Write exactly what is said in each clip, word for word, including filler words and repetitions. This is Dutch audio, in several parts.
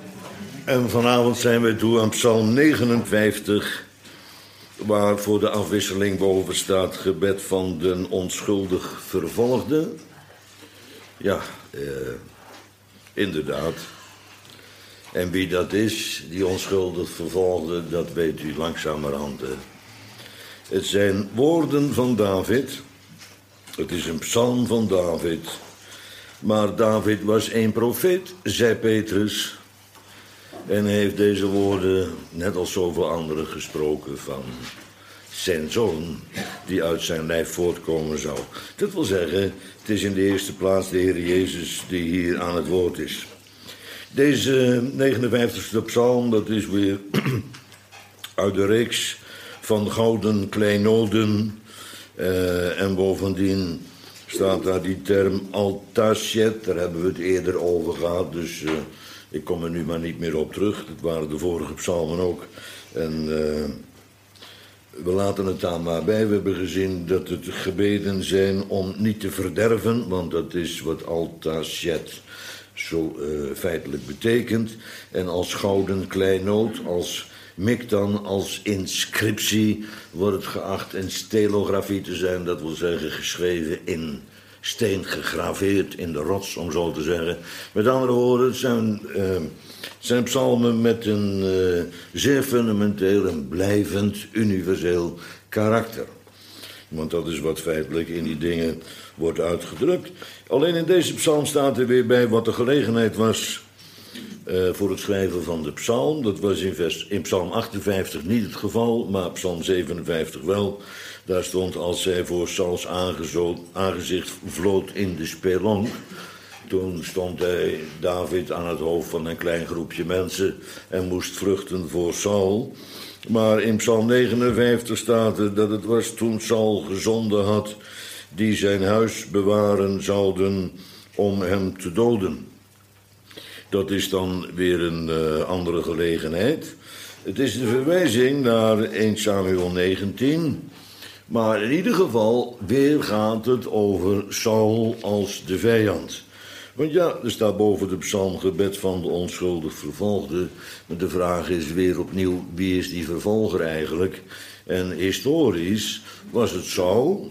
En vanavond zijn wij toe aan Psalm negenenvijftig, waar voor de afwisseling boven staat gebed van den onschuldig vervolgde. Ja, eh, inderdaad. En wie dat is, die onschuldig vervolgde, dat weet u langzamerhand. Eh. Het zijn woorden van David. Het is een psalm van David. Maar David was een profeet, zei Petrus. En hij heeft deze woorden, net als zoveel anderen, gesproken van zijn zoon, die uit zijn lijf voortkomen zou. Dat wil zeggen, het is in de eerste plaats de Heer Jezus die hier aan het woord is. Deze negenenvijftigste psalm, dat is weer uit de reeks van gouden kleinoden. Uh, en bovendien staat daar die term Altasjet, daar hebben we het eerder over gehad, dus uh, ik kom er nu maar niet meer op terug. Dat waren de vorige psalmen ook. En uh, we laten het daar maar bij. We hebben gezien dat het gebeden zijn om niet te verderven, want dat is wat Altasjet zo uh, feitelijk betekent. En als gouden kleinood, als mikdan, als inscriptie wordt het geacht een stelografie te zijn. Dat wil zeggen geschreven in steen, gegraveerd in de rots, om zo te zeggen. Met andere woorden, het zijn, uh, zijn psalmen met een uh, zeer fundamenteel en blijvend universeel karakter. Want dat is wat feitelijk in die dingen wordt uitgedrukt. Alleen in deze psalm staat er weer bij wat de gelegenheid was uh, voor het schrijven van de psalm. Dat was in, vers, in psalm achtenvijftig niet het geval, maar psalm zevenenvijftig wel. Daar stond, als zij voor Sauls aangezicht vloot in de spelonk. Toen stond hij, David, aan het hoofd van een klein groepje mensen en moest vluchten voor Saul. Maar in psalm negenenvijftig staat er dat het was toen Saul gezonden had, die zijn huis bewaren zouden om hem te doden. Dat is dan weer een uh, andere gelegenheid. Het is een verwijzing naar eerste Samuel negentien. Maar in ieder geval, weer gaat het over Saul als de vijand. Want ja, er staat boven de psalm gebed van de onschuldig vervolgde. Maar de vraag is weer opnieuw, wie is die vervolger eigenlijk? En historisch was het Saul.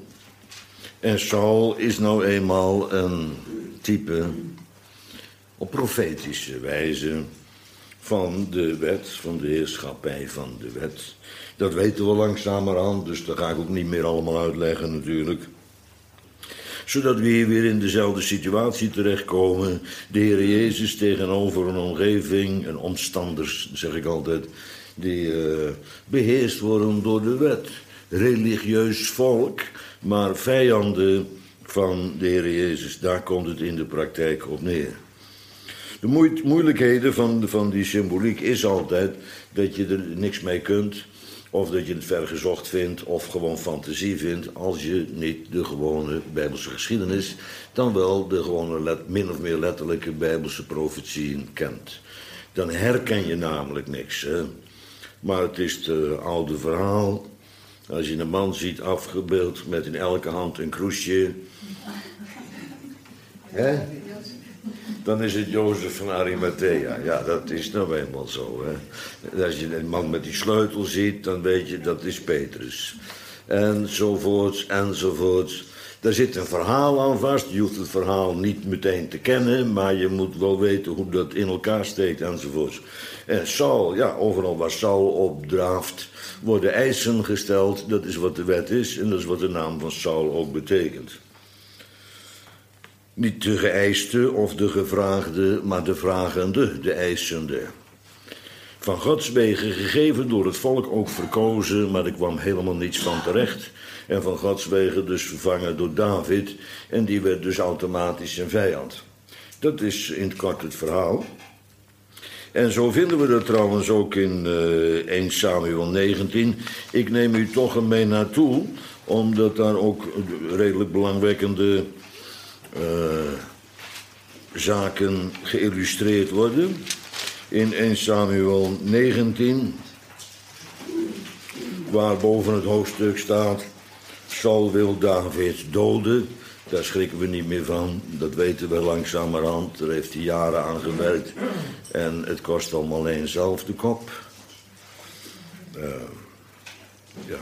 En Saul is nou eenmaal een type op profetische wijze van de wet, van de heerschappij van de wet. Dat weten we langzamerhand, dus dat ga ik ook niet meer allemaal uitleggen natuurlijk. Zodat we hier weer in dezelfde situatie terechtkomen. De Heer Jezus tegenover een omgeving, een omstanders, zeg ik altijd, die uh, beheerst worden door de wet. Religieus volk, maar vijanden van de Heer Jezus. Daar komt het in de praktijk op neer. De moe- moeilijkheden van, van die symboliek is altijd dat je er niks mee kunt, of dat je het vergezocht vindt, of gewoon fantasie vindt, als je niet de gewone Bijbelse geschiedenis, dan wel de gewone let, min of meer letterlijke Bijbelse profetieën kent. Dan herken je namelijk niks. Hè? Maar het is het oude verhaal. Als je een man ziet afgebeeld met in elke hand een kroesje, hè? Dan is het Jozef van Arimathea. Ja, dat is nou eenmaal zo. Hè. Als je een man met die sleutel ziet, dan weet je dat is Petrus. Enzovoorts, enzovoorts. Daar zit een verhaal aan vast. Je hoeft het verhaal niet meteen te kennen, maar je moet wel weten hoe dat in elkaar steekt, enzovoorts. En Saul, ja, overal waar Saul op draaft, worden eisen gesteld. Dat is wat de wet is en dat is wat de naam van Saul ook betekent. Niet de geëiste of de gevraagde, maar de vragende, de eisende. Van Gods wegen gegeven, door het volk ook verkozen, maar er kwam helemaal niets van terecht. En van Gods wegen dus vervangen door David, en die werd dus automatisch een vijand. Dat is in het kort het verhaal. En zo vinden we dat trouwens ook in uh, eerste Samuel negentien. Ik neem u toch een mee naartoe, omdat daar ook redelijk belangwekkende Uh, zaken geïllustreerd worden. In eerste Samuel negentien, waar boven het hoofdstuk staat, Saul wil David doden. Daar schrikken we niet meer van. Dat weten we langzamerhand. Daar heeft hij jaren aan gewerkt. En het kost allemaal alleen zelf de kop. Uh, ja.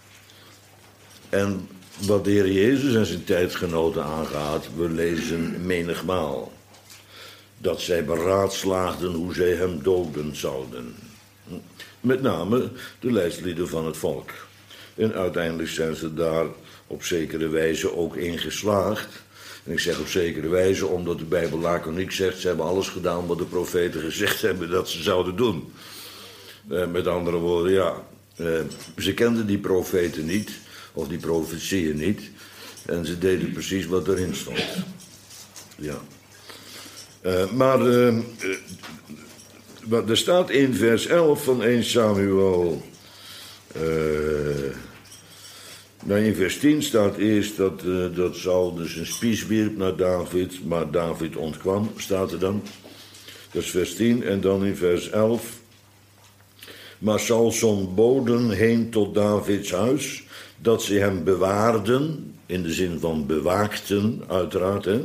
En wat de Heer Jezus en zijn tijdgenoten aangaat, we lezen menigmaal dat zij beraadslaagden hoe zij hem doden zouden. Met name de leidslieden van het volk. En uiteindelijk zijn ze daar op zekere wijze ook in geslaagd. En ik zeg op zekere wijze omdat de Bijbel laconiek zegt, ze hebben alles gedaan wat de profeten gezegd hebben dat ze zouden doen. Uh, met andere woorden, ja, uh, ze kenden die profeten niet, of die profetieën niet. En ze deden precies wat erin stond. Ja. Uh, maar uh, uh, er staat in vers elf van eerste Samuel. Uh, nou, in vers tien staat eerst dat, uh, dat Saul dus een spies wierp naar David, maar David ontkwam, staat er dan. Dat is vers tien. En dan in vers elf. Maar Saul zond boden heen tot Davids huis, dat ze hem bewaarden, in de zin van bewaakten, uiteraard, hè.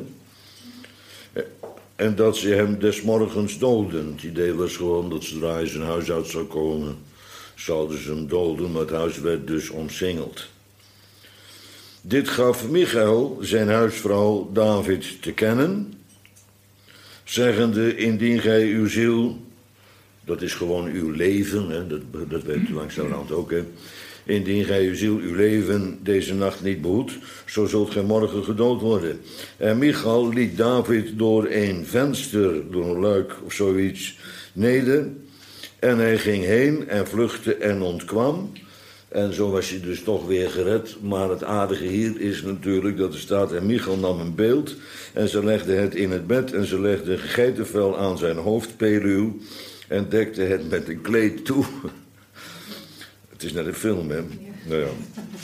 En dat ze hem des morgens doden. Het idee was gewoon dat zodra hij zijn huis uit zou komen, zouden ze hem doden, maar het huis werd dus omsingeld. Dit gaf Michal, zijn huisvrouw, David te kennen, zeggende, indien gij uw ziel, dat is gewoon uw leven, hè, dat, dat weet u langzamerhand ook, hè. Indien gij uw ziel, uw leven deze nacht niet behoedt, zo zult gij morgen gedood worden. En Michal liet David door een venster, door een luik of zoiets, neder. En hij ging heen en vluchtte en ontkwam. En zo was hij dus toch weer gered. Maar het aardige hier is natuurlijk dat er staat, en Michal nam een beeld en ze legde het in het bed en ze legde een geitenvel aan zijn hoofdpeluw en dekte het met een kleed toe. Het is net een film, hè? Ja. Nou ja.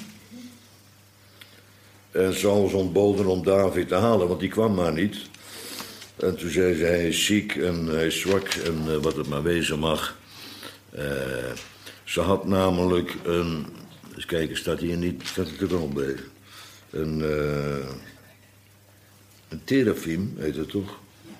En Saul zond boden om David te halen, want die kwam maar niet. En toen zei ze, hij is ziek en hij is zwak en uh, wat het maar wezen mag. Uh, ze had namelijk een, eens kijken, staat hier niet, staat het er wel bij. Een, uh, een terafim, heet het toch?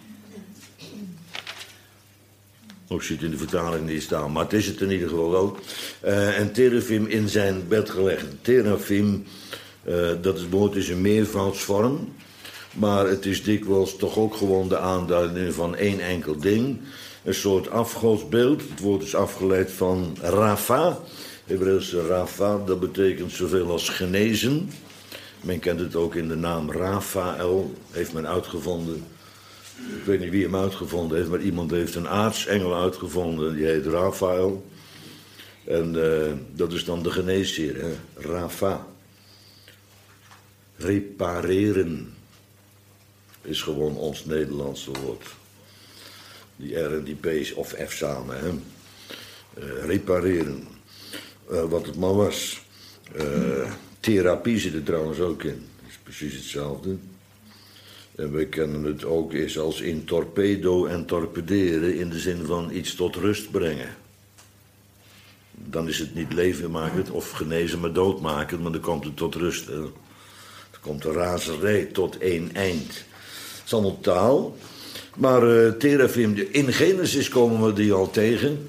Ook zit in de vertaling niet staan, maar het is het in ieder geval wel. Uh, en terafim in zijn bed gelegd. Terafim, uh, dat is, woord is een meervoudsvorm. Maar het is dikwijls toch ook gewoon de aanduiding van één enkel ding. Een soort afgodsbeeld. Het woord is afgeleid van Rafa. Hebreeuwse Rafa, dat betekent zoveel als genezen. Men kent het ook in de naam Rafael, heeft men uitgevonden. Ik weet niet wie hem uitgevonden heeft, maar iemand heeft een aartsengel uitgevonden. Die heet Rafael. En uh, dat is dan de geneesheer, hè? Rafa. Repareren is gewoon ons Nederlandse woord. Die R en die P of F samen, hè. Uh, repareren. Uh, wat het maar was. Uh, therapie zit er trouwens ook in. Dat is precies hetzelfde. En we kennen het ook eens als in torpedo en torpederen in de zin van iets tot rust brengen. Dan is het niet leven maken of genezen maar doodmaken, maar dan komt het tot rust. Hè. Dan komt de razerij tot één eind. Het is allemaal taal. Maar uh, terafim, in Genesis komen we die al tegen.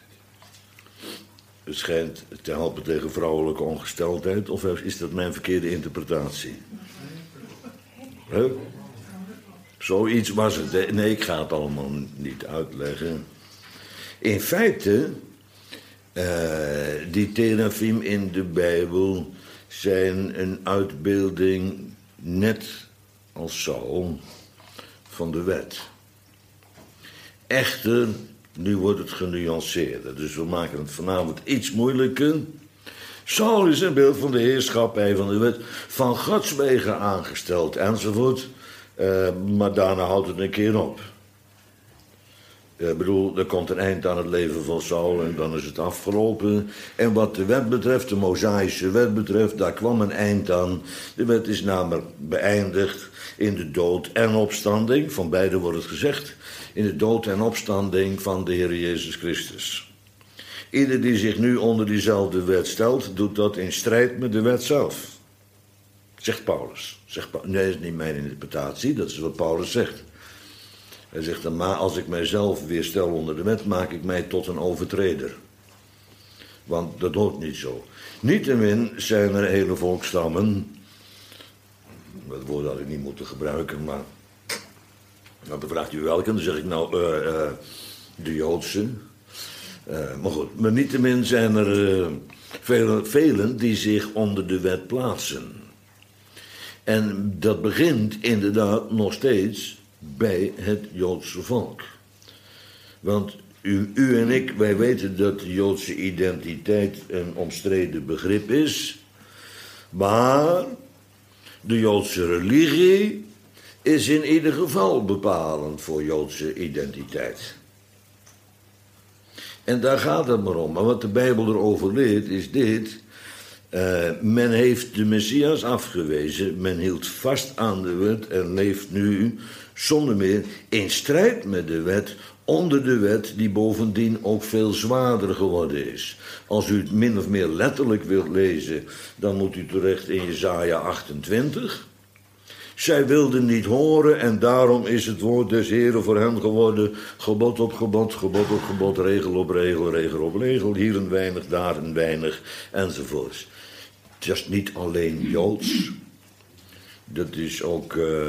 Het schijnt te helpen tegen vrouwelijke ongesteldheid. Of is dat mijn verkeerde interpretatie? Huh? Zoiets was het. Nee, ik ga het allemaal niet uitleggen. In feite, uh, die terafim in de Bijbel zijn een uitbeelding, net als Saul, van de wet. Echter, nu wordt het genuanceerder. Dus we maken het vanavond iets moeilijker. Saul is een beeld van de heerschappij van de wet, van Gods wegen aangesteld enzovoort. Uh, maar daarna houdt het een keer op. Ik bedoel, er komt een eind aan het leven van Saul en dan is het afgelopen. En wat de wet betreft, de Mosaïsche wet betreft, daar kwam een eind aan. De wet is namelijk beëindigd in de dood en opstanding, van beide wordt het gezegd, in de dood en opstanding van de Heer Jezus Christus. Ieder die zich nu onder diezelfde wet stelt, doet dat in strijd met de wet zelf. Zegt Paulus. Zegt Pa- nee, dat is niet mijn interpretatie, dat is wat Paulus zegt. Hij zegt dan, maar als ik mijzelf weer stel onder de wet, maak ik mij tot een overtreder. Want dat hoort niet zo. Niettemin zijn er hele volkstammen, dat woord had ik niet moeten gebruiken, maar nou, dan vraagt u welke, dan zeg ik nou uh, uh, de Joodse. Uh, maar goed, maar niettemin zijn er uh, velen, velen die zich onder de wet plaatsen. En dat begint inderdaad nog steeds bij het Joodse volk. Want u, u en ik, wij weten dat de Joodse identiteit een omstreden begrip is. Maar de Joodse religie is in ieder geval bepalend voor Joodse identiteit. En daar gaat het maar om. Maar wat de Bijbel erover leert is dit. Uh, men heeft de Messias afgewezen. Men hield vast aan de wet en leeft nu zonder meer in strijd met de wet, onder de wet die bovendien ook veel zwaarder geworden is. Als u het min of meer letterlijk wilt lezen, dan moet u terecht in Jesaja achtentwintig. Zij wilden niet horen en daarom is het woord des Heren voor hen geworden gebod op gebod, gebod op gebod, regel op regel, regel op regel, hier een weinig, daar een weinig, enzovoorts. Het is niet alleen Joods, dat is ook... Uh,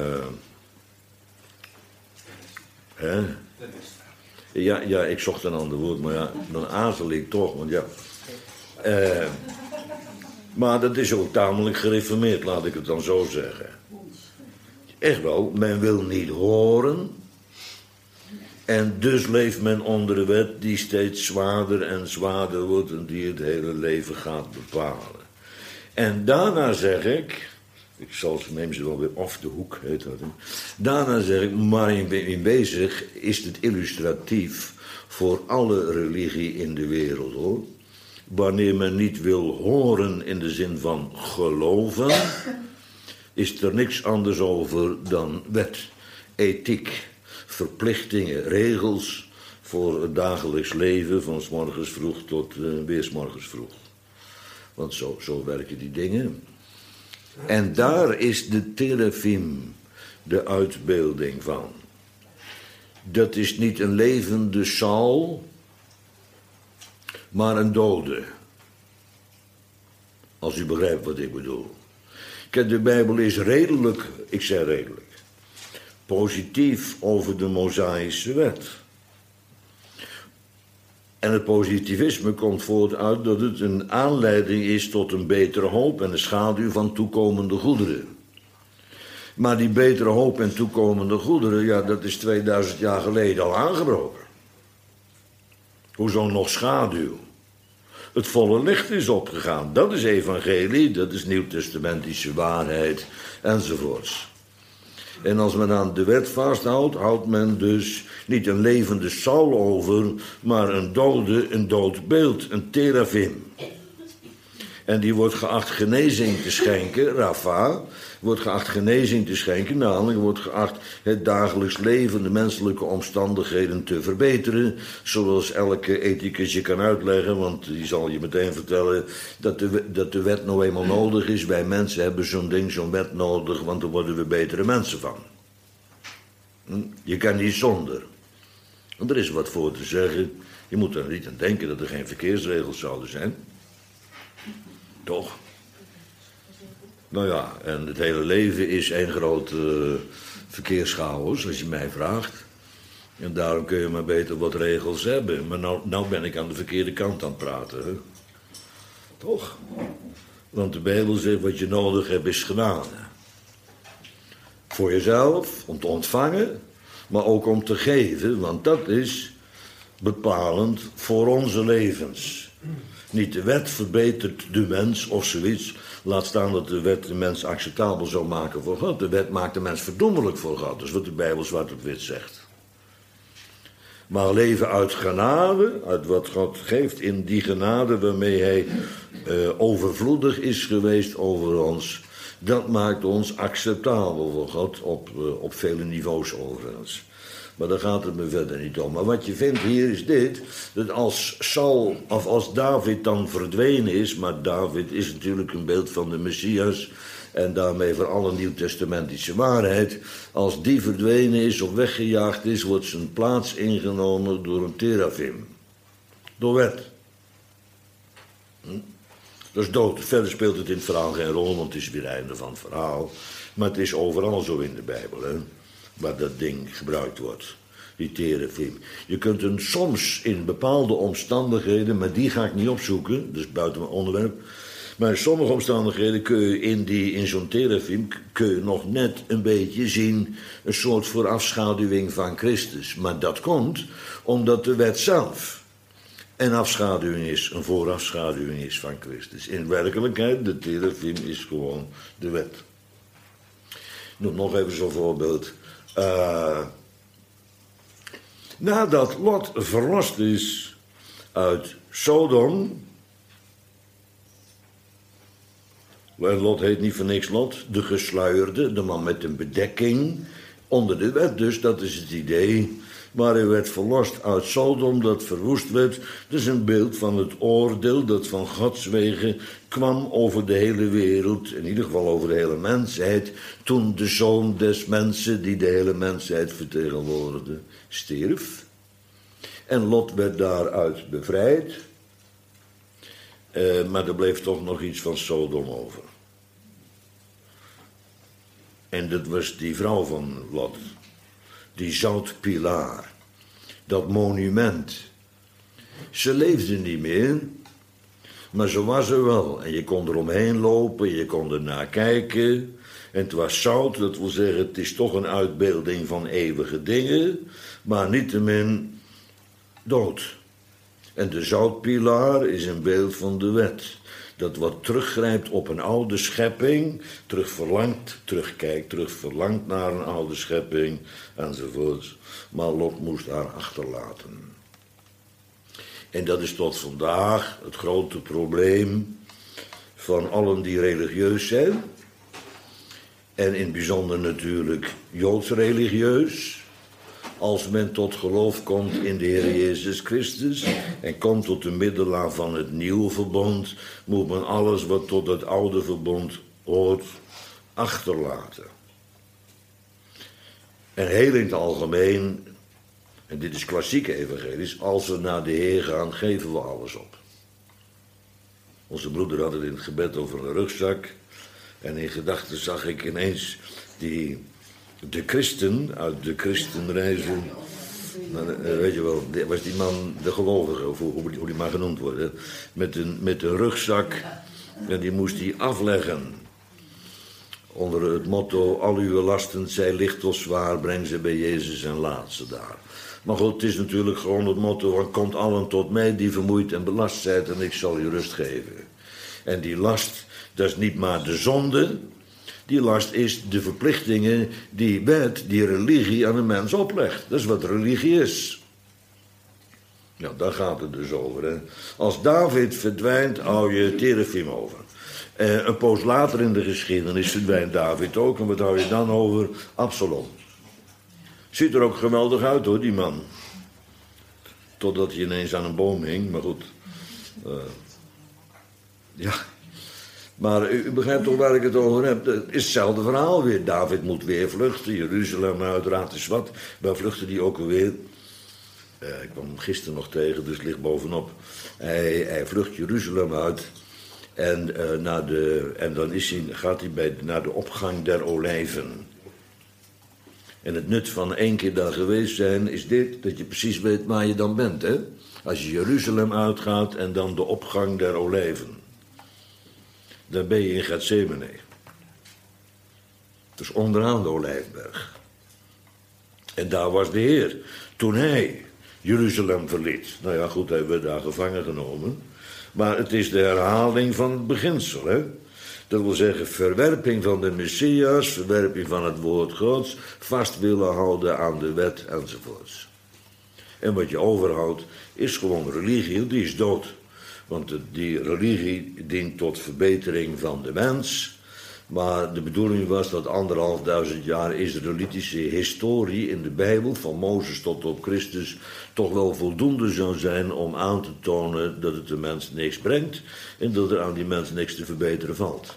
hè? Ja, ja, ik zocht een ander woord, maar ja, dan aarzel ik toch, want ja... Uh, maar dat is ook tamelijk gereformeerd, laat ik het dan zo zeggen. Echt wel, men wil niet horen. En dus leeft men onder de wet die steeds zwaarder en zwaarder wordt en die het hele leven gaat bepalen. En daarna zeg ik, ik zal ze neem ze wel weer off de hoek, heet dat. Hè? Daarna zeg ik, maar in, in wezen is het illustratief voor alle religie in de wereld, hoor. Wanneer men niet wil horen in de zin van geloven, is er niks anders over dan wet, ethiek, verplichtingen, regels voor het dagelijks leven van 's morgens vroeg tot uh, weer 's morgens vroeg. Want zo, zo werken die dingen. En daar is de terafim de uitbeelding van. Dat is niet een levende Saul, maar een dode. Als u begrijpt wat ik bedoel. Kijk, de Bijbel is redelijk, ik zeg redelijk, positief over de Mosaïsche wet. En het positivisme komt voort uit dat het een aanleiding is tot een betere hoop en een schaduw van toekomende goederen. Maar die betere hoop en toekomende goederen, ja, dat is tweeduizend jaar geleden al aangebroken. Hoezo nog schaduw? Het volle licht is opgegaan. Dat is evangelie, dat is nieuwtestamentische waarheid, enzovoorts. En als men aan de wet vasthoudt, houdt men dus niet een levende Saul over, maar een dode, een dood beeld, een terafim. En die wordt geacht genezing te schenken, Rafa, wordt geacht genezing te schenken, namelijk wordt geacht het dagelijks leven, de menselijke omstandigheden te verbeteren, zoals elke ethicus je kan uitleggen, want die zal je meteen vertellen dat de, dat de wet nou eenmaal nodig is. Wij mensen hebben zo'n ding, zo'n wet nodig, want daar worden we betere mensen van. Je kan niet zonder. Want er is wat voor te zeggen. Je moet er niet aan denken dat er geen verkeersregels zouden zijn. Toch? Nou ja, en het hele leven is één groot uh, verkeerschaos, als je mij vraagt. En daarom kun je maar beter wat regels hebben. Maar nou, nou ben ik aan de verkeerde kant aan het praten. Hè? Toch? Want de Bijbel zegt, wat je nodig hebt is genade. Voor jezelf, om te ontvangen, maar ook om te geven. Want dat is bepalend voor onze levens. Niet de wet verbetert de mens of zoiets. Laat staan dat de wet de mens acceptabel zou maken voor God. De wet maakt de mens verdoemelijk voor God. Dat is wat de Bijbel zwart op wit zegt. Maar leven uit genade, uit wat God geeft in die genade waarmee hij uh, overvloedig is geweest over ons. Dat maakt ons acceptabel voor God op, uh, op vele niveaus overigens. Maar daar gaat het me verder niet om. Maar wat je vindt hier is dit, dat als Saul, of als David dan verdwenen is, maar David is natuurlijk een beeld van de Messias, en daarmee voor alle nieuwtestamentische waarheid. Als die verdwenen is of weggejaagd is, wordt zijn plaats ingenomen door een terafim. Door wet. Hm? Dat is dood. Verder speelt het in het verhaal geen rol, want het is weer het einde van het verhaal. Maar het is overal zo in de Bijbel, hè, waar dat ding gebruikt wordt. Die terafim. Je kunt hem soms in bepaalde omstandigheden, maar die ga ik niet opzoeken, dus buiten mijn onderwerp. Maar in sommige omstandigheden kun je in, die, in zo'n terafim kun je nog net een beetje zien een soort voorafschaduwing van Christus. Maar dat komt omdat de wet zelf een afschaduwing is, een voorafschaduwing is van Christus. In werkelijkheid, de terafim is gewoon de wet. Ik noem nog even zo'n voorbeeld. Uh, nadat Lot verlost is uit Sodom. Lot heet niet voor niks Lot, de gesluierde, de man met een bedekking, onder de wet dus, dat is het idee. Maar hij werd verlost uit Sodom, dat verwoest werd. Dat is een beeld van het oordeel dat van Gods wegen kwam over de hele wereld, in ieder geval over de hele mensheid, toen de zoon des mensen, die de hele mensheid vertegenwoordigde, stierf. En Lot werd daaruit bevrijd. Uh, maar er bleef toch nog iets van Sodom over. En dat was die vrouw van Lot. Die zoutpilaar. Dat monument. Ze leefde niet meer. Maar ze was er wel. En je kon er omheen lopen. Je kon er naar kijken. En het was zout. Dat wil zeggen, het is toch een uitbeelding van eeuwige dingen. Maar niettemin dood. En de zoutpilaar is een beeld van de wet. Dat wat teruggrijpt op een oude schepping, terug verlangt, terugkijkt, terug verlangt naar een oude schepping, enzovoort. Maar Lot moest haar achterlaten. En dat is tot vandaag het grote probleem van allen die religieus zijn. En in het bijzonder natuurlijk Joods religieus. Als men tot geloof komt in de Heer Jezus Christus en komt tot de middelaar van het nieuwe verbond, moet men alles wat tot het oude verbond hoort achterlaten. En heel in het algemeen, en dit is klassieke evangelisch, als we naar de Heer gaan, geven we alles op. Onze broeder had het in het gebed over een rugzak en in gedachten zag ik ineens die... De christen, uit de christenreizen, nou, weet je wel, was die man de gelovige, of hoe, hoe die maar genoemd wordt, hè, met een, met een rugzak, en die moest hij afleggen. Onder het motto, al uw lasten zij licht of zwaar, breng ze bij Jezus en laat ze daar. Maar goed, het is natuurlijk gewoon het motto van, komt allen tot mij die vermoeid en belast zijt en ik zal u rust geven. En die last, dat is niet maar de zonde. Die last is de verplichtingen die wet, die religie aan een mens oplegt. Dat is wat religie is. Ja, daar gaat het dus over. Hè. Als David verdwijnt, hou je terafim over. Eh, een poos later in de geschiedenis verdwijnt David ook. En wat hou je dan over? Absalom. Ziet er ook geweldig uit hoor, die man. Totdat hij ineens aan een boom hing, maar goed. Uh, ja... Maar u, u begrijpt toch waar ik het over heb. Het is hetzelfde verhaal weer. David moet weer vluchten. Jeruzalem uiteraard is wat. Waar vluchtte hij ook alweer? Uh, ik kwam hem gisteren nog tegen, dus het ligt bovenop. Hij, hij vlucht Jeruzalem uit. En, uh, naar de, en dan is hij, gaat hij bij, naar de opgang der olijven. En het nut van één keer daar geweest zijn is dit. Dat je precies weet waar je dan bent. Hè? Als je Jeruzalem uitgaat en dan de opgang der olijven. Dan ben je in Gethsemane. Dus onderaan de Olijfberg. En daar was de Heer. Toen hij Jeruzalem verliet. Nou ja, goed, hij werd daar gevangen genomen. Maar het is de herhaling van het beginsel, hè. Dat wil zeggen, verwerping van de Messias, verwerping van het woord Gods, vast willen houden aan de wet enzovoorts. En wat je overhoudt, is gewoon religie, die is dood. Want die religie dient tot verbetering van de mens. Maar de bedoeling was dat anderhalf duizend jaar Israëlitische historie in de Bijbel, van Mozes tot op Christus, toch wel voldoende zou zijn om aan te tonen dat het de mens niks brengt en dat er aan die mens niks te verbeteren valt.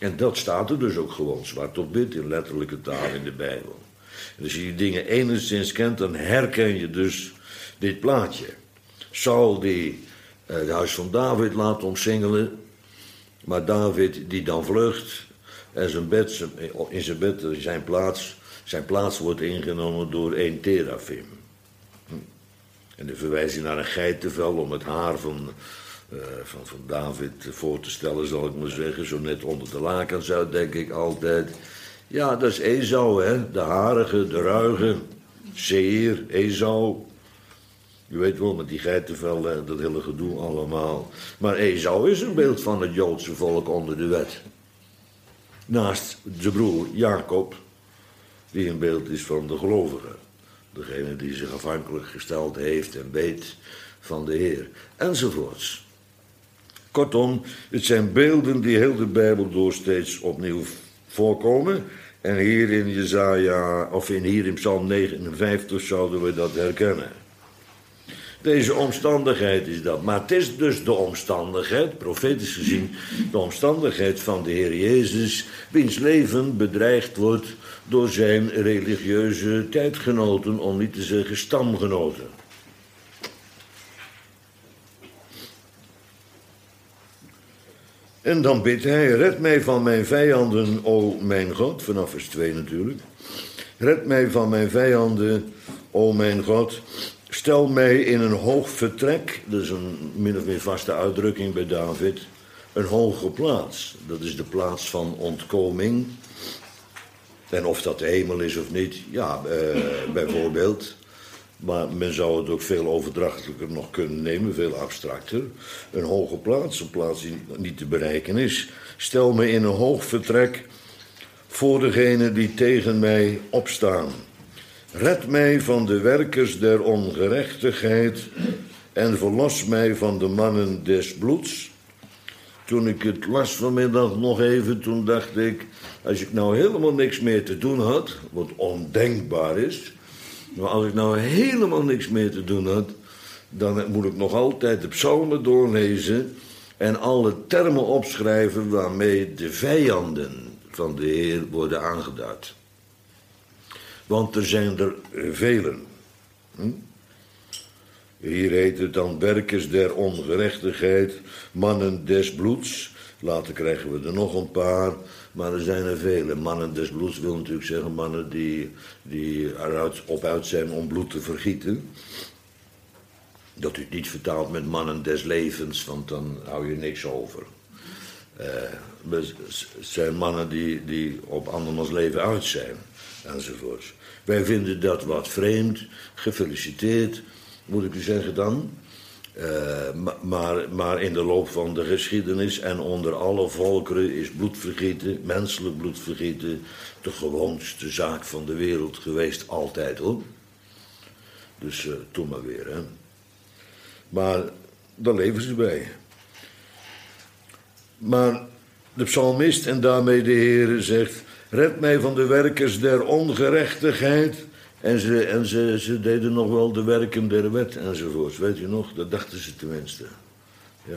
En dat staat er dus ook gewoon zwart op wit in letterlijke taal in de Bijbel. En als je die dingen enigszins kent, dan herken je dus dit plaatje. Saul die uh, het huis van David laat omsingelen, maar David die dan vlucht en zijn bed, in zijn bed, zijn plaats, zijn plaats wordt ingenomen door één terafim. Hm. En de verwijzing naar een geitenvel om het haar van, uh, van, van David voor te stellen, zal ik maar zeggen, zo net onder de lakens uit, denk ik altijd. Ja, dat is Esau, hè, de harige, de ruige, Seir, Esau. Je weet wel, met die geitenvel, dat hele gedoe allemaal. Maar Esau is een beeld van het Joodse volk onder de wet. Naast zijn broer Jacob, die een beeld is van de gelovige. Degene die zich afhankelijk gesteld heeft en weet van de Heer. Enzovoorts. Kortom, het zijn beelden die heel de Bijbel door steeds opnieuw voorkomen. En hier in Jesaja, of in, hier in Psalm negenenvijftig zouden we dat herkennen. Deze omstandigheid is dat. Maar het is dus de omstandigheid, profetisch gezien, de omstandigheid van de Heer Jezus, wiens leven bedreigd wordt door zijn religieuze tijdgenoten, om niet te zeggen stamgenoten. En dan bidt hij, red mij van mijn vijanden, o mijn God, vanaf vers twee natuurlijk. Red mij van mijn vijanden, o mijn God. Stel mij in een hoog vertrek, dat is een min of meer vaste uitdrukking bij David, een hoge plaats. Dat is de plaats van ontkoming. En of dat de hemel is of niet, ja, eh, bijvoorbeeld. Maar men zou het ook veel overdrachtelijker nog kunnen nemen, veel abstracter. Een hoge plaats, een plaats die niet te bereiken is. Stel me in een hoog vertrek voor degenen die tegen mij opstaan. Red mij van de werkers der ongerechtigheid en verlos mij van de mannen des bloeds. Toen ik het las vanmiddag nog even, toen dacht ik, als ik nou helemaal niks meer te doen had, wat ondenkbaar is, maar als ik nou helemaal niks meer te doen had, dan moet ik nog altijd de psalmen doorlezen en alle termen opschrijven waarmee de vijanden van de Heer worden aangeduid. Want er zijn er velen. Hm? Hier heet het dan werkers der ongerechtigheid, mannen des bloeds. Later krijgen we er nog een paar, maar er zijn er vele. Mannen des bloeds wil natuurlijk zeggen mannen die, die eruit, op uit zijn om bloed te vergieten. Dat u het niet vertaalt met mannen des levens, want dan hou je niks over. Uh, het zijn mannen die, die op andermans leven uit zijn, enzovoorts. Wij vinden dat wat vreemd, gefeliciteerd, moet ik u zeggen dan. Uh, maar, maar in de loop van de geschiedenis en onder alle volkeren is bloedvergieten, menselijk bloedvergieten, de gewoonste zaak van de wereld geweest, altijd hoor. Dus uh, toen maar weer, hè. Maar daar leven ze bij. Maar de psalmist en daarmee de Heere zegt, red mij van de werkers der ongerechtigheid. En, ze, en ze, ze deden nog wel de werken der wet enzovoorts. Weet u nog? Dat dachten ze tenminste. Ja.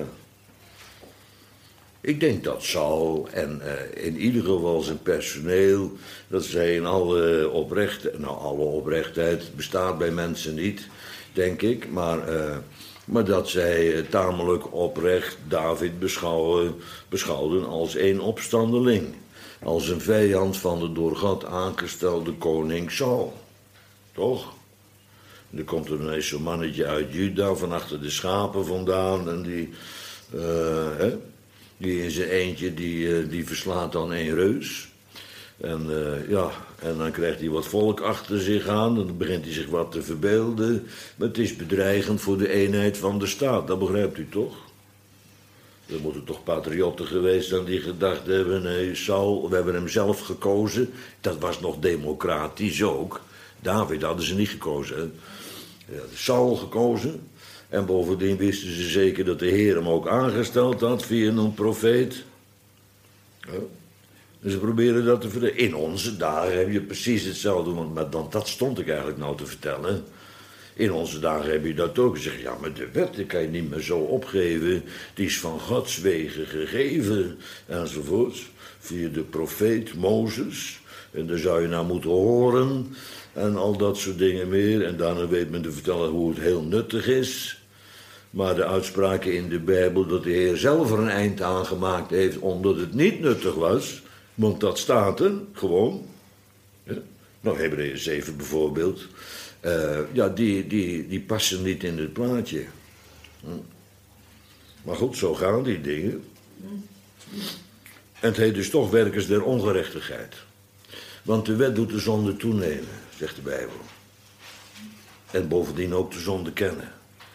Ik denk dat Saul en uh, in ieder geval zijn personeel, dat zij in alle oprechtheid, nou alle oprechtheid bestaat bij mensen niet, denk ik, maar, uh, maar dat zij uh, tamelijk oprecht David beschouwen, beschouwden als één opstandeling. Als een vijand van de door God aangestelde koning Saul. Toch? En er komt er ineens zo'n mannetje uit Juda, van achter de schapen vandaan. En die, uh, hè, die in zijn eentje, die, uh, die verslaat dan één reus. En, uh, ja, en dan krijgt hij wat volk achter zich aan. En dan begint hij zich wat te verbeelden. Maar het is bedreigend voor de eenheid van de staat. Dat begrijpt u toch? Er moeten toch patriotten geweest zijn die gedacht hebben, nee, Saul, we hebben hem zelf gekozen. Dat was nog democratisch ook. David hadden ze niet gekozen. Hè? Ja, Saul gekozen. En bovendien wisten ze zeker dat de Heer hem ook aangesteld had via een profeet. Ja. En ze proberen dat te verdedigen. In onze dagen heb je precies hetzelfde, want maar dan, dat stond ik eigenlijk nou te vertellen. In onze dagen heb je dat ook. Zeg, ja, maar de wet die kan je niet meer zo opgeven. Die is van Gods wegen gegeven. Enzovoort. Via de profeet Mozes. En daar zou je naar moeten horen. En al dat soort dingen meer. En daarna weet men te vertellen hoe het heel nuttig is. Maar de uitspraken in de Bijbel dat de Heer zelf er een eind aan gemaakt heeft omdat het niet nuttig was. Want dat staat er gewoon. Ja. Nou, Hebreeën zeven bijvoorbeeld. Uh, ja, die, die, die passen niet in het plaatje. Hm. Maar goed, zo gaan die dingen. En het heet dus toch werkers der ongerechtigheid. Want de wet doet de zonde toenemen, zegt de Bijbel. En bovendien ook de zonde kennen.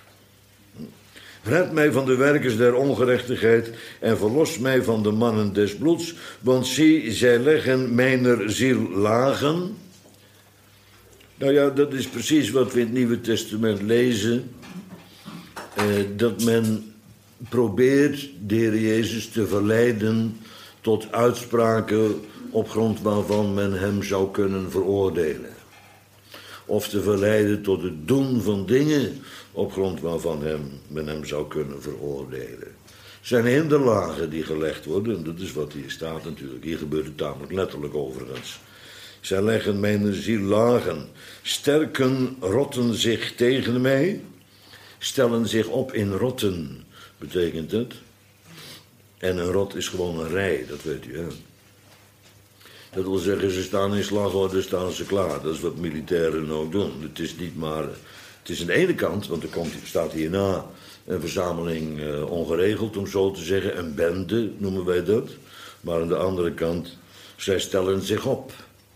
Red mij van de werkers der ongerechtigheid en verlos mij van de mannen des bloeds, want zie, zij leggen mijner ziel lagen. Nou ja, dat is precies wat we in het Nieuwe Testament lezen. Eh, dat men probeert de Heer Jezus te verleiden tot uitspraken op grond waarvan men hem zou kunnen veroordelen. Of te verleiden tot het doen van dingen op grond waarvan hem, men hem zou kunnen veroordelen. Het zijn hinderlagen die gelegd worden, en dat is wat hier staat natuurlijk. Hier gebeurt het tamelijk letterlijk overigens. Zij leggen mijn ziel lagen, sterken rotten zich tegen mij, stellen zich op in rotten, betekent het. En een rot is gewoon een rij, dat weet u, hè. Dat wil zeggen, ze staan in slagorde, staan ze klaar. Dat is wat militairen ook doen. Het is niet maar... Het is aan de ene kant, want er komt, staat hierna een verzameling uh, ongeregeld, om zo te zeggen. Een bende, noemen wij dat. Maar aan de andere kant, zij stellen zich op.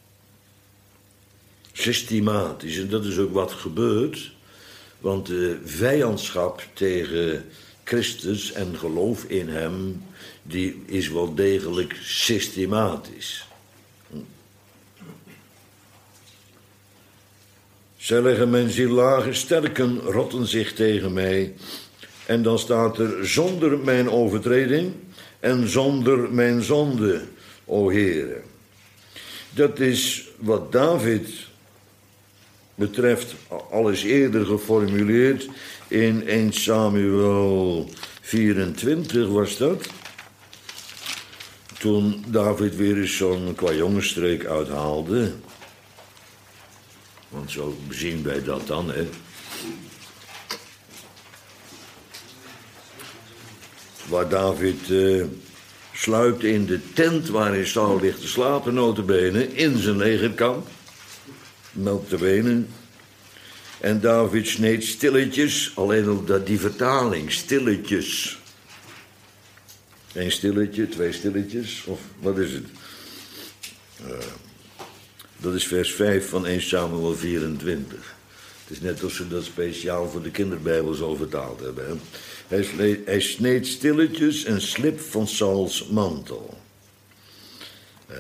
Systematisch. En dat is ook wat gebeurt. Want de vijandschap tegen Christus en geloof in hem, die is wel degelijk systematisch. Zij leggen mijn ziel lagen, sterken rotten zich tegen mij. En dan staat er, zonder mijn overtreding en zonder mijn zonde, o Heere. Dat is wat David betreft al eens eerder geformuleerd in eerste Samuel vierentwintig was dat. Toen David weer eens zo'n kwajongensstreek uithaalde. Want zo zien wij dat dan, hè. Waar David uh, sluipt in de tent waarin Saul ligt te slapen, nota bene, in zijn legerkamp. Nota bene. En David sneed stilletjes, alleen ook dat die vertaling, stilletjes. Eén stilletje, twee stilletjes, of wat is het? Uh, Dat is vers vijf van eerste Samuel vierentwintig. Het is net alsof ze dat speciaal voor de kinderbijbel zo vertaald hebben. Hè? Hij, sneed, hij sneed stilletjes een slip van Sauls mantel. Uh,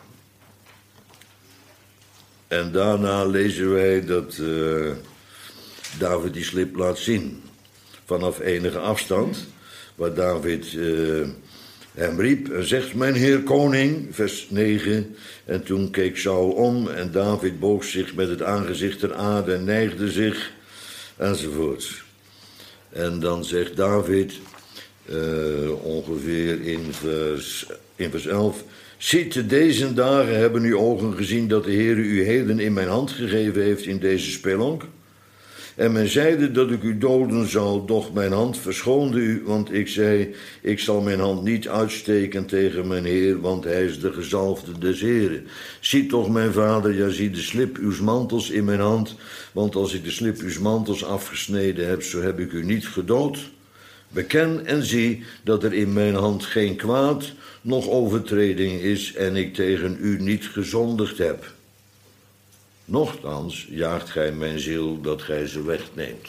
en daarna lezen wij dat uh, David die slip laat zien. Vanaf enige afstand, waar David uh, hem riep en zegt, mijn heer koning, vers negen. En toen keek Saul om en David boog zich met het aangezicht ter aarde en neigde zich, enzovoort. En dan zegt David, uh, ongeveer in vers, in vers elf, ziet, deze dagen hebben uw ogen gezien dat de Heer u heden in mijn hand gegeven heeft in deze spelonk. En men zeide dat ik u doden zou, doch mijn hand verschoonde u, want ik zei, ik zal mijn hand niet uitsteken tegen mijn Heer, want hij is de gezalfde des Heeren. Zie toch, mijn vader, ja, zie de slip uws mantels in mijn hand, want als ik de slip uws mantels afgesneden heb, zo heb ik u niet gedood. Beken en zie dat er in mijn hand geen kwaad, noch overtreding is, en ik tegen u niet gezondigd heb. Nochtans jaagt gij mijn ziel dat gij ze wegneemt.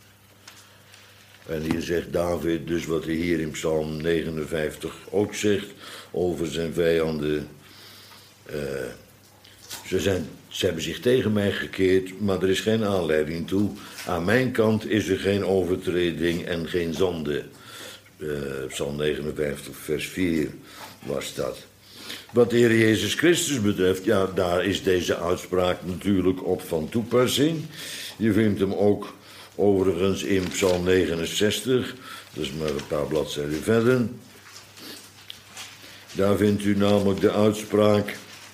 En hier zegt David dus wat hij hier in Psalm negenenvijftig ook zegt over zijn vijanden. Uh, ze, zijn, ze hebben zich tegen mij gekeerd, maar er is geen aanleiding toe. Aan mijn kant is er geen overtreding en geen zonde. Uh, Psalm negenenvijftig vers vier was dat. Wat de Heer Jezus Christus betreft, ja, daar is deze uitspraak natuurlijk op van toepassing. Je vindt hem ook overigens in Psalm negenenzestig, dat is maar een paar bladzijden verder. Daar vindt u namelijk de uitspraak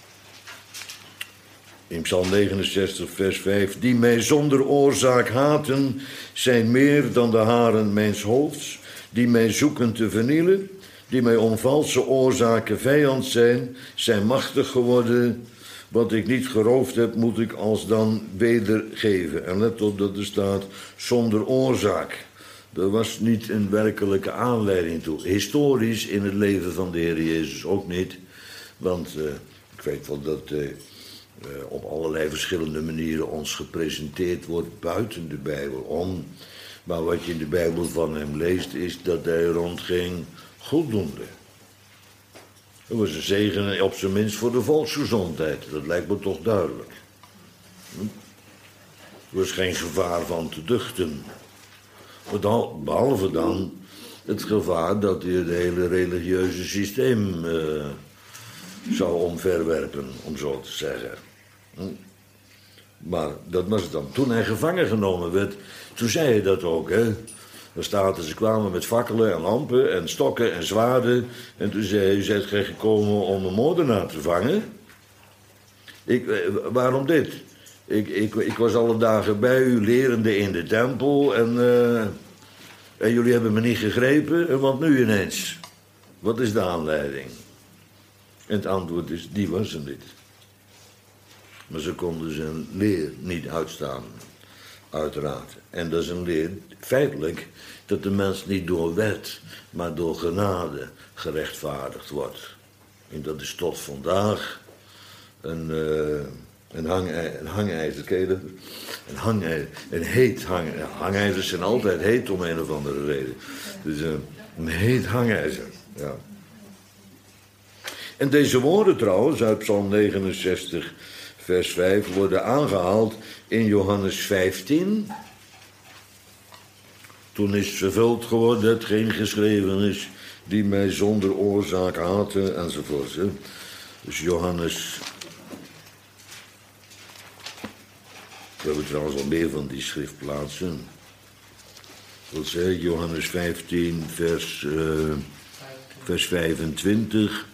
in Psalm negenenzestig, vers vijf. Die mij zonder oorzaak haten, zijn meer dan de haren mijns hoofds. Die mij zoeken te vernielen, die mij om valse oorzaken vijand zijn, zijn machtig geworden. Wat ik niet geroofd heb, moet ik alsdan wedergeven. En let op dat er staat zonder oorzaak. Er was niet een werkelijke aanleiding toe. Historisch in het leven van de Heer Jezus ook niet. Want uh, ik weet wel dat uh, uh, op allerlei verschillende manieren ons gepresenteerd wordt buiten de Bijbel om. Maar wat je in de Bijbel van hem leest is dat hij rondging goeddoende. Dat was een zegen op zijn minst voor de volksgezondheid. Dat lijkt me toch duidelijk. Er was geen gevaar van te duchten. Behalve dan het gevaar dat hij het hele religieuze systeem uh, zou omverwerpen, om zo te zeggen. Maar dat was het dan. Toen hij gevangen genomen werd, toen zei hij dat ook, hè. Er staat, ze kwamen met fakkelen en lampen en stokken en zwaarden. En toen zei hij, u bent gij gekomen om een moordenaar te vangen? Ik, waarom dit? Ik, ik, ik was alle dagen bij u, lerende in de tempel. En, uh, en jullie hebben me niet gegrepen, want nu ineens. Wat is de aanleiding? En het antwoord is, die was er niet. Maar ze konden zijn leer niet uitstaan. Uiteraard. En dat is een leer, feitelijk, dat de mens niet door wet, maar door genade gerechtvaardigd wordt. En dat is tot vandaag een, uh, een, hangij, een hangijzer, ken je dat? Een hangijzer, een heet hangijzer. Hangijzers zijn altijd heet om een of andere reden. Dus uh, een heet hangijzer, ja. En deze woorden trouwens, uit Psalm negenenzestig, vers vijf, worden aangehaald in Johannes vijftien. Toen is vervuld geworden hetgeen geschreven is, die mij zonder oorzaak haten, enzovoort. Hè. Dus Johannes... We hebben trouwens al meer van die schriftplaatsen. Wat zeg ik? Johannes vijftien, vers, uh, vers vijfentwintig...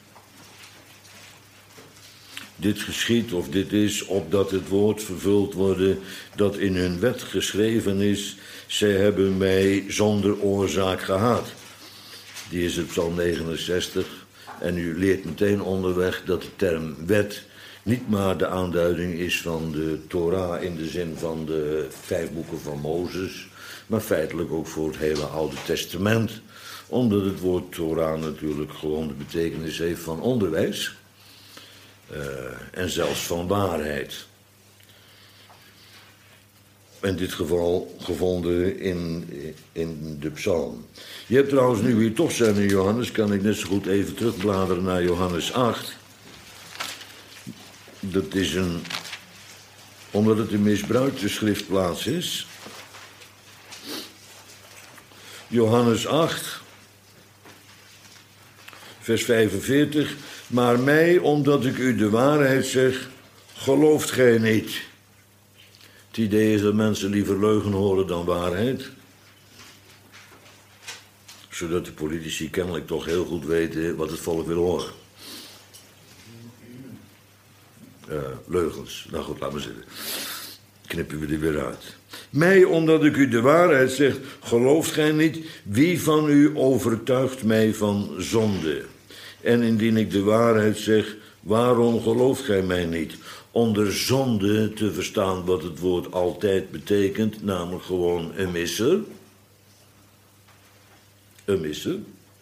Dit geschiet of dit is, opdat het woord vervuld worden dat in hun wet geschreven is. Zij hebben mij zonder oorzaak gehaat. Die is het Psalm negenenzestig. En u leert meteen onderweg dat de term wet niet maar de aanduiding is van de Torah in de zin van de vijf boeken van Mozes, maar feitelijk ook voor het hele Oude Testament. Omdat het woord Torah natuurlijk gewoon de betekenis heeft van onderwijs. Uh, en zelfs van waarheid. In dit geval gevonden in, in de psalm. Je hebt trouwens, nu we hier toch zijn in Johannes, kan ik net zo goed even terugbladeren naar Johannes acht. Dat is een, omdat het een misbruikte schriftplaats is. Johannes acht, vers vijfenveertig. Maar mij, omdat ik u de waarheid zeg, gelooft gij niet. Het idee is dat mensen liever leugen horen dan waarheid. Zodat de politici kennelijk toch heel goed weten wat het volk wil horen. Uh, leugens. Nou goed, laat maar zitten. Knippen we die weer uit. Mij, omdat ik u de waarheid zeg, gelooft gij niet. Wie van u overtuigt mij van zonde? En indien ik de waarheid zeg, waarom gelooft gij mij niet? Onder zonde te verstaan wat het woord altijd betekent, namelijk gewoon een misser. Een misser.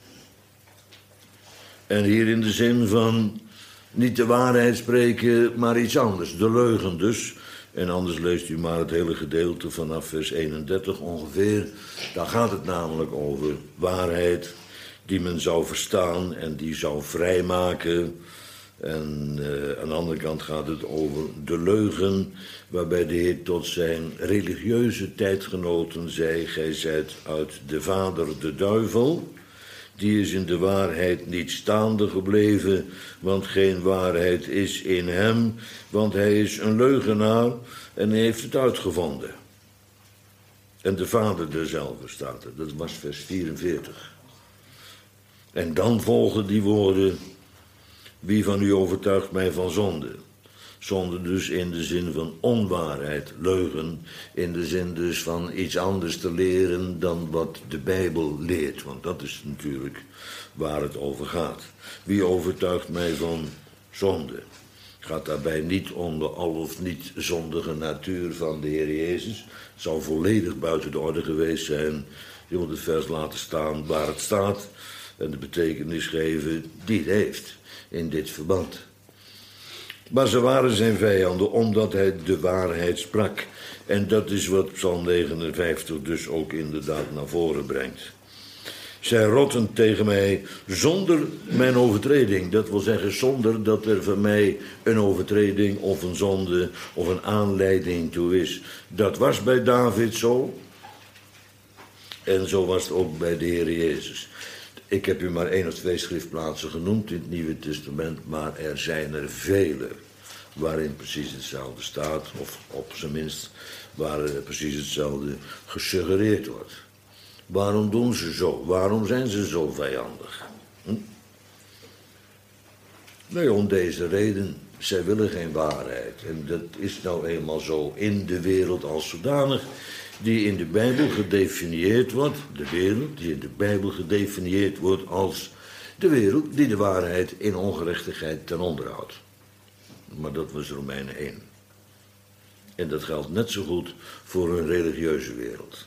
En hier in de zin van niet de waarheid spreken, maar iets anders, de leugen dus. En anders leest u maar het hele gedeelte vanaf vers eenendertig ongeveer. Daar gaat het namelijk over waarheid die men zou verstaan en die zou vrijmaken. En uh, aan de andere kant gaat het over de leugen, waarbij de Heer tot zijn religieuze tijdgenoten zei, gij zijt uit de vader de duivel. Die is in de waarheid niet staande gebleven, want geen waarheid is in hem, want hij is een leugenaar en hij heeft het uitgevonden. En de vader derzelfde staat er. Dat was vers vierenveertig. En dan volgen die woorden: wie van u overtuigt mij van zonde? Zonde dus in de zin van onwaarheid, leugen, in de zin dus van iets anders te leren dan wat de Bijbel leert. Want dat is natuurlijk waar het over gaat. Wie overtuigt mij van zonde? Het gaat daarbij niet om de al of niet zondige natuur van de Heer Jezus. Het zou volledig buiten de orde geweest zijn. Je moet het vers laten staan waar het staat en de betekenis geven die het heeft in dit verband. Maar ze waren zijn vijanden omdat hij de waarheid sprak. En dat is wat Psalm negenenvijftig dus ook inderdaad naar voren brengt. Zij rotten tegen mij zonder mijn overtreding. Dat wil zeggen zonder dat er van mij een overtreding of een zonde of een aanleiding toe is. Dat was bij David zo. En zo was het ook bij de Heer Jezus. Ik heb u maar één of twee schriftplaatsen genoemd in het Nieuwe Testament, maar er zijn er vele waarin precies hetzelfde staat, of op zijn minst waar precies hetzelfde gesuggereerd wordt. Waarom doen ze zo? Waarom zijn ze zo vijandig? Hm? Nee, om deze reden. Zij willen geen waarheid. En dat is nou eenmaal zo in de wereld als zodanig, die in de Bijbel gedefinieerd wordt, de wereld die in de Bijbel gedefinieerd wordt als de wereld die de waarheid in ongerechtigheid ten onder houdt. Maar dat was Romeinen één. En dat geldt net zo goed voor een religieuze wereld.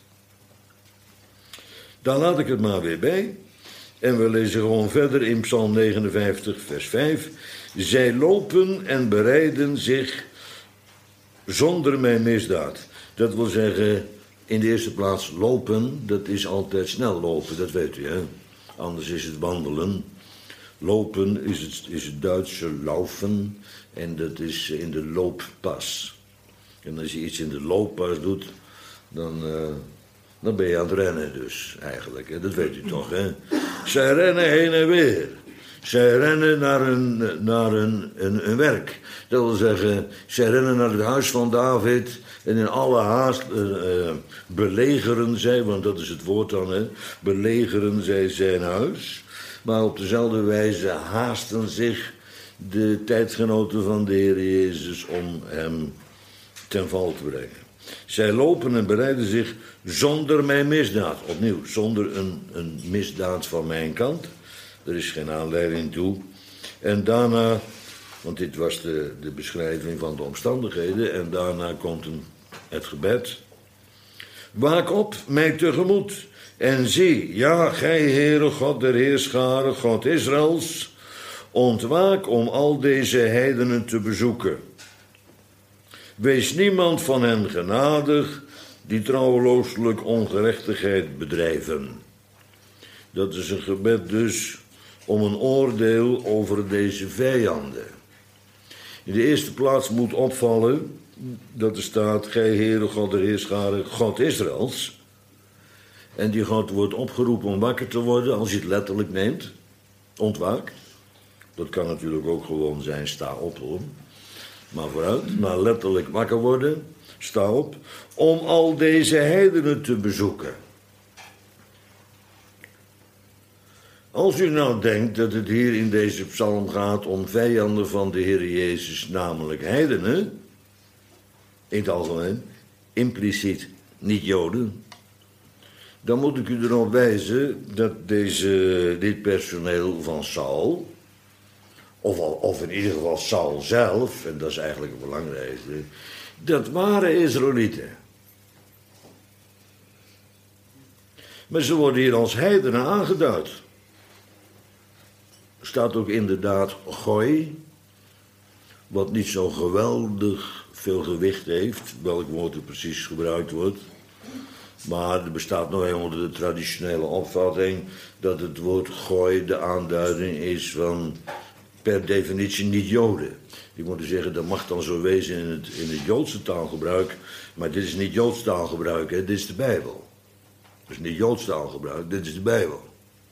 Dan laat ik het maar weer bij. En we lezen gewoon verder in Psalm negenenvijftig, vers vijf. Zij lopen en bereiden zich zonder mijn misdaad. Dat wil zeggen, in de eerste plaats lopen, dat is altijd snel lopen, dat weet u, hè. Anders is het wandelen. Lopen is het, is het Duitse laufen en dat is in de looppas. En als je iets in de looppas doet, dan, uh, dan ben je aan het rennen dus, eigenlijk. Hè? Dat weet u toch, hè. Zij rennen heen en weer. Zij rennen naar een, naar een, een, een werk. Dat wil zeggen, zij rennen naar het huis van David en in alle haast uh, uh, belegeren zij, want dat is het woord dan, hè, belegeren zij zijn huis. Maar op dezelfde wijze haasten zich de tijdgenoten van de Heer Jezus om hem ten val te brengen. Zij lopen en bereiden zich zonder mijn misdaad. Opnieuw, zonder een, een misdaad van mijn kant. Er is geen aanleiding toe. En daarna, want dit was de, de beschrijving van de omstandigheden, en daarna komt een, het gebed. Waak op mij tegemoet. En zie, ja, gij, Heere God der Heerscharen, God Israëls, ontwaak om al deze heidenen te bezoeken. Wees niemand van hen genadig, die trouwelooselijk ongerechtigheid bedrijven. Dat is een gebed dus om een oordeel over deze vijanden. In de eerste plaats moet opvallen dat er staat, gij, Heere God der Heerscharen, God Israëls. En die God wordt opgeroepen om wakker te worden, als je het letterlijk neemt. Ontwaak. Dat kan natuurlijk ook gewoon zijn, sta op hoor. Maar vooruit, maar letterlijk wakker worden, sta op. Om al deze heidenen te bezoeken. Als u nou denkt dat het hier in deze psalm gaat om vijanden van de Heer Jezus, namelijk heidenen, in het algemeen, impliciet niet Joden, dan moet ik u erop wijzen dat deze, dit personeel van Saul, of, of in ieder geval Saul zelf, en dat is eigenlijk het belangrijkste, dat waren Israëlieten. Maar ze worden hier als heidenen aangeduid. Er staat ook inderdaad gooi, wat niet zo geweldig veel gewicht heeft, welk woord er precies gebruikt wordt. Maar er bestaat nog eenmaal de traditionele opvatting dat het woord gooi de aanduiding is van per definitie niet Joden. Ik moet zeggen, dat mag dan zo wezen in het, in het Joodse taalgebruik, maar dit is niet Joods taalgebruik, hè? Dit is de Bijbel. Dat is niet Joods taalgebruik, dit is de Bijbel.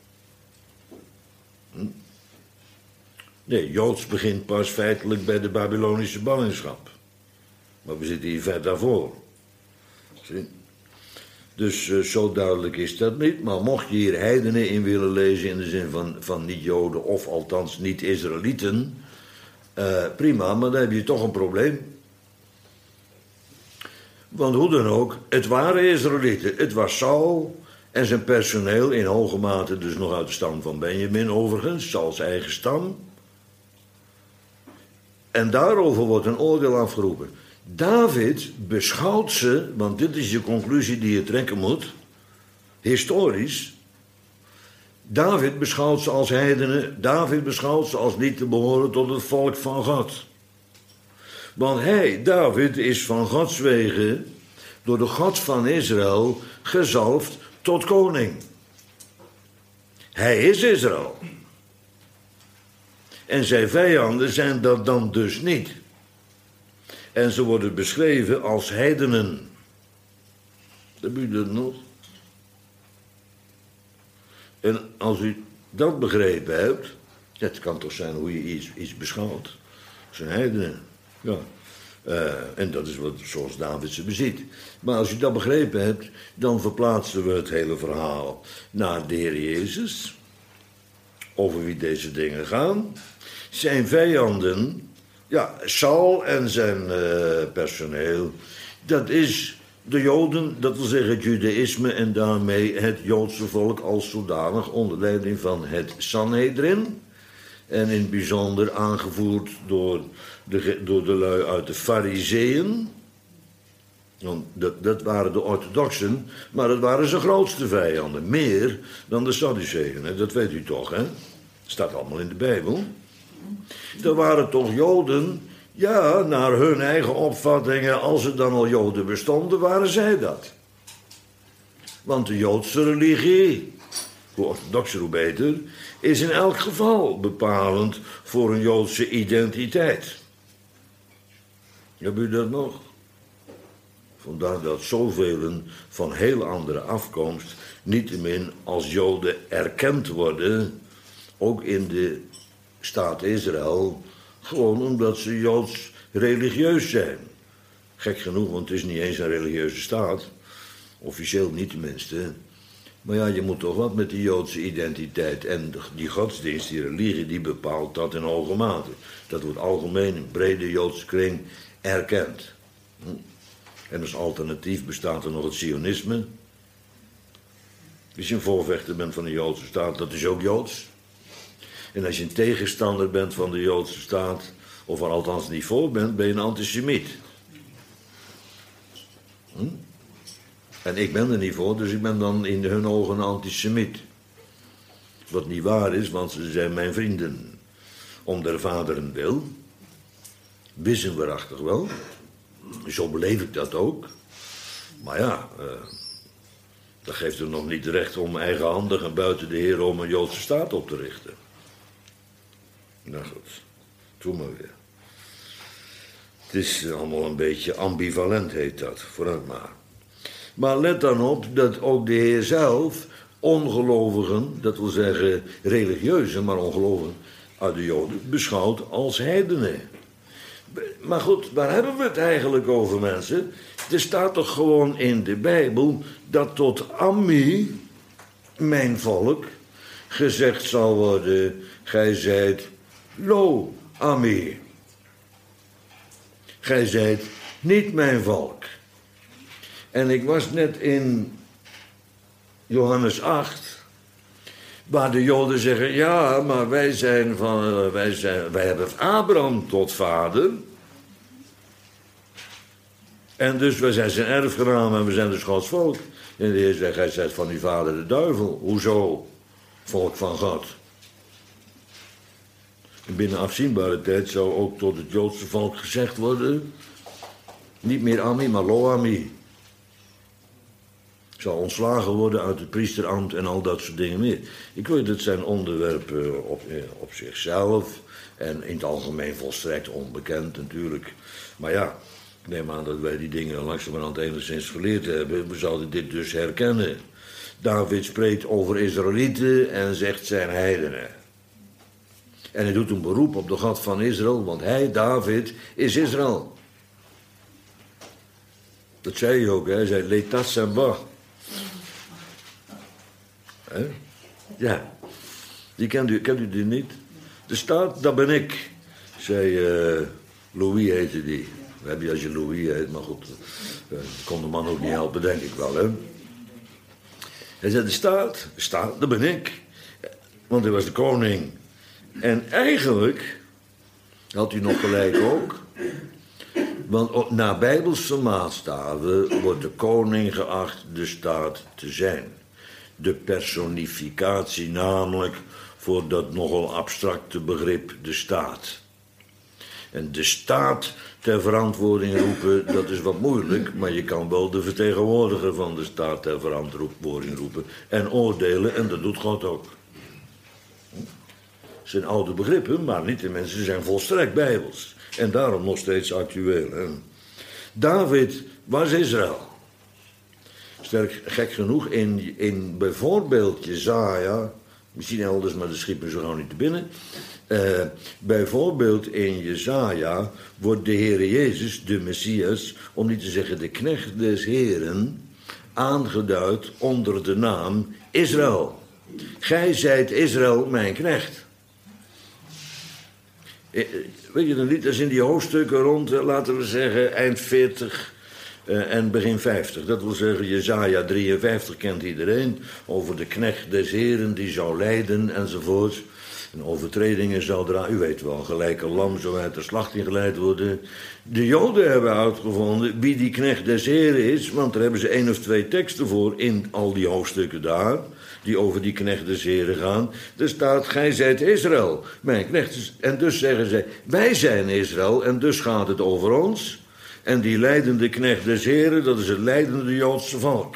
Hm? Nee, Joods begint pas feitelijk bij de Babylonische ballingschap. Maar we zitten hier ver daarvoor. Zie? Dus uh, zo duidelijk is dat niet. Maar mocht je hier heidenen in willen lezen in de zin van, van niet-Joden of althans niet-Israëlieten, uh, prima, maar dan heb je toch een probleem. Want hoe dan ook, het waren Israëlieten. Het was Saul en zijn personeel, in hoge mate dus nog uit de stam van Benjamin overigens, Sauls eigen stam. En daarover wordt een oordeel afgeroepen. David beschouwt ze, want dit is je conclusie die je trekken moet, historisch. David beschouwt ze als heidenen, David beschouwt ze als niet te behoren tot het volk van God. Want hij, David, is van Gods wegen door de God van Israël gezalfd tot koning. Hij is Israël. En zijn vijanden zijn dat dan dus niet. En ze worden beschreven als heidenen. Dat u dat nog? En als u dat begrepen hebt, het kan toch zijn hoe je iets, iets beschouwt. Dat zijn heidenen. Ja. Uh, en dat is wat, zoals David ze beziet. Maar als u dat begrepen hebt, dan verplaatsen we het hele verhaal naar de Heer Jezus. Over wie deze dingen gaan. Zijn vijanden, ja, Saul en zijn uh, personeel, dat is de Joden, dat wil zeggen het Judaïsme en daarmee het Joodse volk als zodanig onder leiding van het Sanhedrin. En in het bijzonder aangevoerd door de, door de lui uit de Farizeeën. Want dat, dat waren de orthodoxen, maar dat waren zijn grootste vijanden. Meer dan de Sadduceeën, dat weet u toch, hè? Staat allemaal in de Bijbel. Er waren toch Joden, ja, naar hun eigen opvattingen, als er dan al Joden bestonden, waren zij dat. Want de Joodse religie, hoe orthodoxer hoe beter, is in elk geval bepalend voor een Joodse identiteit. Heb u dat nog? Vandaar dat zoveel van heel andere afkomst niettemin als Joden erkend worden, ook in de staat Israël, gewoon omdat ze Joods religieus zijn. Gek genoeg, want het is niet eens een religieuze staat. Officieel niet tenminste. Maar ja, je moet toch wat met die Joodse identiteit. En die godsdienst, die religie, die bepaalt dat in hoge mate. Dat wordt algemeen in brede Joodse kring erkend. En als alternatief bestaat er nog het Zionisme. Als je een voorvechter bent van de Joodse staat, dat is ook Joods. En als je een tegenstander bent van de Joodse staat, of er althans niet voor bent, ben je een antisemiet. Hm? En ik ben er niet voor, dus ik ben dan in hun ogen een antisemiet. Wat niet waar is, want ze zijn mijn vrienden. Om der vaderen wil. Wissen waarachtig wel. Zo beleef ik dat ook. Maar ja, uh, dat geeft er nog niet recht om eigenhandig en buiten de Heer om een Joodse staat op te richten. Nou goed, doe maar weer. Het is allemaal een beetje ambivalent, heet dat. Vooruit maar. Maar let dan op dat ook de Heer zelf ongelovigen, dat wil zeggen religieuze, maar ongelovigen uit de Joden, beschouwt als heidenen. Maar goed, waar hebben we het eigenlijk over, mensen? Er staat toch gewoon in de Bijbel dat tot Ammi, mijn volk, gezegd zal worden, gij zijt lo Ammi. Gij zijt niet mijn volk. En ik was net in Johannes acht, waar de Joden zeggen, ja, maar wij zijn van, wij zijn, wij hebben Abraham tot vader. En dus wij zijn zijn erfgenaam en we zijn dus Gods volk. En de Heer zegt, gij zijt van uw vader de duivel. Hoezo? Volk van God. En binnen afzienbare tijd zou ook tot het Joodse volk gezegd worden, niet meer Ammi, maar Lo Ammi. Zal ontslagen worden uit het priesterambt en al dat soort dingen meer. Ik weet, dat zijn onderwerpen op, op zichzelf en in het algemeen volstrekt onbekend natuurlijk. Maar ja, ik neem aan dat wij die dingen langzamerhand enigszins geleerd hebben. We zouden dit dus herkennen. David spreekt over Israëlieten en zegt zijn heidenen. En hij doet een beroep op de God van Israël, want hij, David, is Israël. Dat zei hij ook, hè? Hij zei, Letat Samba. He? Ja, die kent u, kent u die niet? De staat, dat ben ik, zei uh, Louis heette die. We hebben je als je Louis heet, maar goed, uh, kon de man ook niet helpen, denk ik wel, hè. Hij zei, de staat, de staat, dat ben ik. Want hij was de koning. En eigenlijk had u nog gelijk ook. Want naar bijbelse maatstaven wordt de koning geacht de staat te zijn. De personificatie namelijk voor dat nogal abstracte begrip de staat. En de staat ter verantwoording roepen, dat is wat moeilijk, maar je kan wel de vertegenwoordiger van de staat ter verantwoording roepen en oordelen, en dat doet God ook. Het zijn oude begrippen, maar niet de mensen zijn volstrekt bijbels. En daarom nog steeds actueel. Hè? David was Israël. Sterk, gek genoeg, in, in bijvoorbeeld Jezaja, misschien elders, maar dat schiet me zo gauw niet te binnen. Uh, bijvoorbeeld in Jezaja wordt de Heere Jezus, de Messias, om niet te zeggen de knecht des Heren, aangeduid onder de naam Israël. Gij zijt Israël, mijn knecht. Uh, weet je dan niet, dat is in die hoofdstukken rond, uh, laten we zeggen, eind veertig uh, en begin vijftig. Dat wil zeggen, Jezaja drieënvijftig kent iedereen, over de knecht des Heren die zou lijden enzovoort. En overtredingen zou er, u weet wel, gelijk een lam zou uit de slachting geleid worden. De Joden hebben uitgevonden wie die knecht des Heren is, want daar hebben ze één of twee teksten voor in al die hoofdstukken daar, die over die knecht des Heren gaan. Er staat, gij zijt Israël, mijn knecht. En dus zeggen zij, wij zijn Israël en dus gaat het over ons. En die leidende knecht des Heren, dat is het leidende Joodse volk.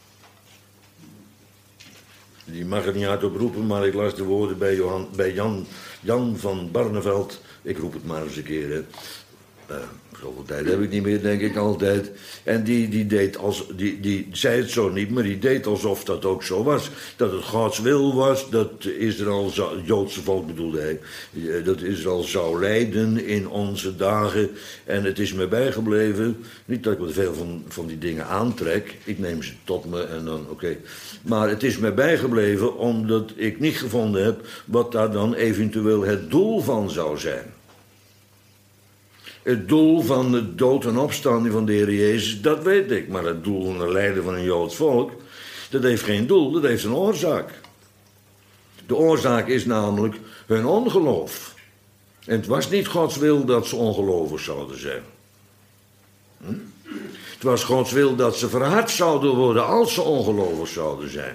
Die mag het niet hardop roepen, maar ik las de woorden bij, Johan, bij Jan, Jan van Barneveld. Ik roep het maar eens een keer. Hè. Uh, zoveel tijd heb ik niet meer, denk ik altijd. En die, die deed als, die, die zei het zo niet, maar die deed alsof dat ook zo was. Dat het Gods wil was, dat Israël, zou, het Joodse volk bedoelde hij, dat Israël zou lijden in onze dagen. En het is me bijgebleven, niet dat ik me veel van, van die dingen aantrek, ik neem ze tot me en dan, oké. Okay. Maar het is me bijgebleven omdat ik niet gevonden heb wat daar dan eventueel het doel van zou zijn. Het doel van de dood en opstanding van de Heer Jezus, dat weet ik. Maar het doel van het lijden van een Joods volk, dat heeft geen doel, dat heeft een oorzaak. De oorzaak is namelijk hun ongeloof. En het was niet Gods wil dat ze ongelovig zouden zijn. Hm? Het was Gods wil dat ze verhard zouden worden als ze ongelovig zouden zijn.